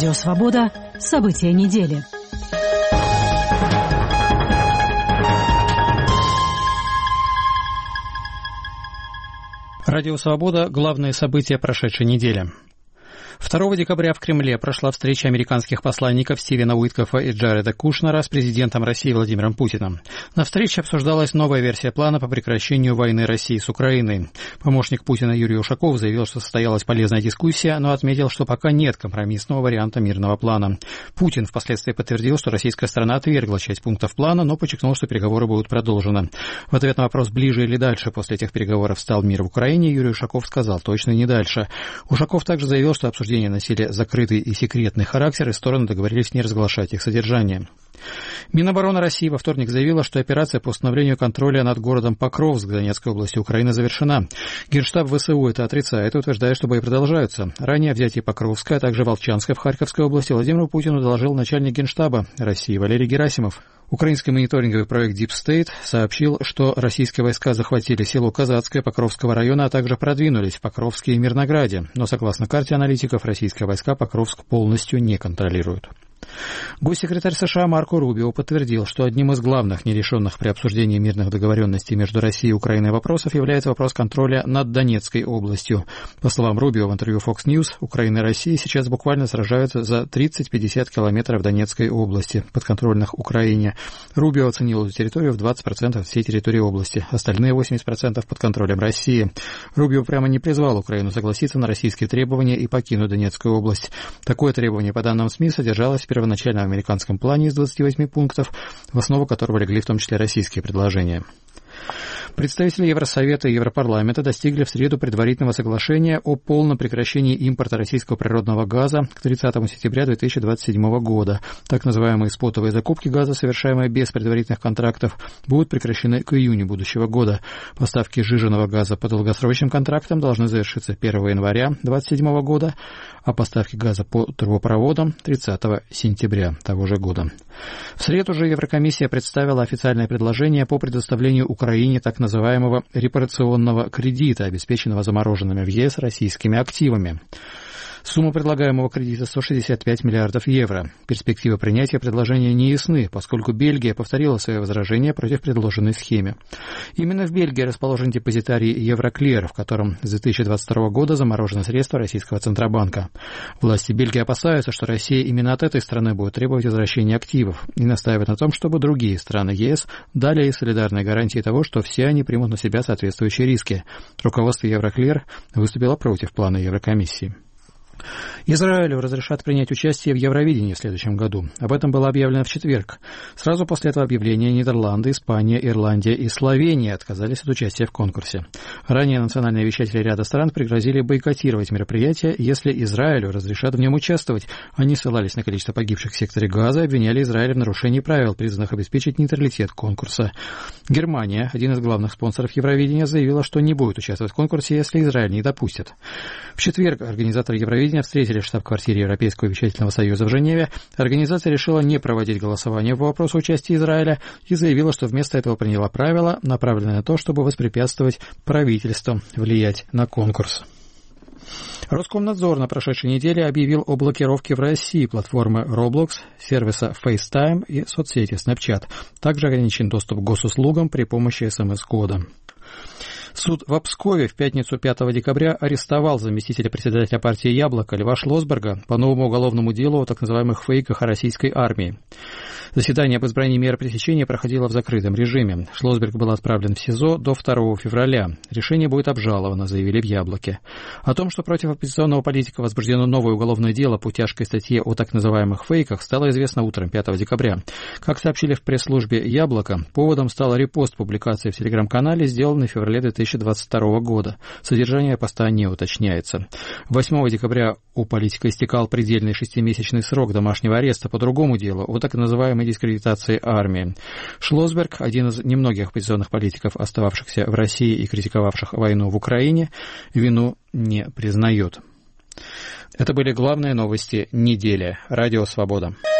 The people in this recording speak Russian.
Радио «Свобода». События недели. Радио «Свобода» – главные события прошедшей недели. 2 декабря в Кремле прошла встреча американских посланников Стивена Уиткофа и Джареда Кушнера с президентом России Владимиром Путиным. На встрече обсуждалась новая версия плана по прекращению войны России с Украиной. Помощник Путина Юрий Ушаков заявил, что состоялась полезная дискуссия, но отметил, что пока нет компромиссного варианта мирного плана. Путин впоследствии подтвердил, что российская сторона отвергла часть пунктов плана, но подчеркнул, что переговоры будут продолжены. В ответ на вопрос, ближе или дальше после этих переговоров стал мир в Украине, Юрий Ушаков сказал, точно не дальше. Ушаков также заявил, что обсуждения носили закрытый и секретный характер, и стороны договорились не разглашать их содержание. Минобороны России во вторник заявила, что операция по установлению контроля над городом Покровск Донецкой области Украины завершена. Генштаб ВСУ это отрицает и утверждает, что бои продолжаются. Ранее о взятии Покровска, а также Волчанска в Харьковской области Владимиру Путину доложил начальник Генштаба России Валерий Герасимов. Украинский мониторинговый проект Deep State сообщил, что российские войска захватили село Казацкое Покровского района, а также продвинулись в Покровске и Мирнограде. Но, согласно карте аналитиков, российские войска Покровск полностью не контролируют. Госсекретарь США Марко Рубио подтвердил, что одним из главных нерешенных при обсуждении мирных договоренностей между Россией и Украиной вопросов является вопрос контроля над Донецкой областью. По словам Рубио в интервью Fox News, Украина и Россия сейчас буквально сражаются за 30-50 километров Донецкой области, подконтрольных Украине. Рубио оценил эту территорию в 20% всей территории области, остальные 80% под контролем России. Рубио прямо не призвал Украину согласиться на российские требования и покинуть Донецкую область. Такое требование, по данным СМИ, содержалось в первоначальном американском плане из 28 пунктов, в основу которого легли в том числе российские предложения. Представители Евросовета и Европарламента достигли в среду предварительного соглашения о полном прекращении импорта российского природного газа к 30 сентября 2027 года. Так называемые спотовые закупки газа, совершаемые без предварительных контрактов, будут прекращены к июню будущего года. Поставки сжиженного газа по долгосрочным контрактам должны завершиться 1 января 2027 года, а поставки газа по трубопроводам 30 сентября того же года. В среду же Еврокомиссия представила официальное предложение по предоставлению Украине так называемого репарационного кредита, обеспеченного замороженными в ЕС российскими активами. Сумма предлагаемого кредита 165 миллиардов евро. Перспективы принятия предложения не ясны, поскольку Бельгия повторила свои возражения против предложенной схемы. Именно в Бельгии расположен депозитарий Евроклир, в котором с 2022 года заморожены средства российского Центробанка. Власти Бельгии опасаются, что Россия именно от этой страны будет требовать возвращения активов и настаивает на том, чтобы другие страны ЕС дали ей солидарные гарантии того, что все они примут на себя соответствующие риски. Руководство Евроклир выступило против плана Еврокомиссии. Израилю разрешат принять участие в Евровидении в следующем году. Об этом было объявлено в четверг. Сразу после этого объявления Нидерланды, Испания, Ирландия и Словения отказались от участия в конкурсе. Ранее национальные вещатели ряда стран пригрозили бойкотировать мероприятие, если Израилю разрешат в нем участвовать. Они ссылались на количество погибших в секторе Газа и обвиняли Израиль в нарушении правил, призванных обеспечить нейтралитет конкурса. Германия, один из главных спонсоров Евровидения, заявила, что не будет участвовать в конкурсе, если Израиль не допустит. В четверг организаторы Евровидения встретились в штаб-квартире Европейского вещательного союза в Женеве. Организация решила не проводить голосование по вопросу участия Израиля и заявила, что вместо этого приняла правила, направленные на то, чтобы воспрепятствовать правительству влиять на конкурс. Роскомнадзор на прошедшей неделе объявил о блокировке в России платформы Roblox, сервиса FaceTime и соцсети Snapchat. Также ограничен доступ к госуслугам при помощи СМС-кода. Суд в Пскове в пятницу 5 декабря арестовал заместителя председателя партии «Яблоко» Льва Шлосберга по новому уголовному делу о так называемых фейках о российской армии. Заседание об избрании меры пресечения проходило в закрытом режиме. Шлосберг был отправлен в СИЗО до 2 февраля. Решение будет обжаловано, заявили в «Яблоке». О том, что против оппозиционного политика возбуждено новое уголовное дело по тяжкой статье о так называемых фейках, стало известно утром 5 декабря. Как сообщили в пресс-службе «Яблоко», поводом стал репост публикации в телеграм-канале, сделанный в феврале 2022 года. Содержание поста не уточняется. 8 декабря у политика истекал предельный 6-месячный срок домашнего ареста по другому делу о так называемой дискредитации армии. Шлосберг, один из немногих оппозиционных политиков, остававшихся в России и критиковавших войну в Украине, вину не признает. Это были главные новости недели. Радио «Свобода».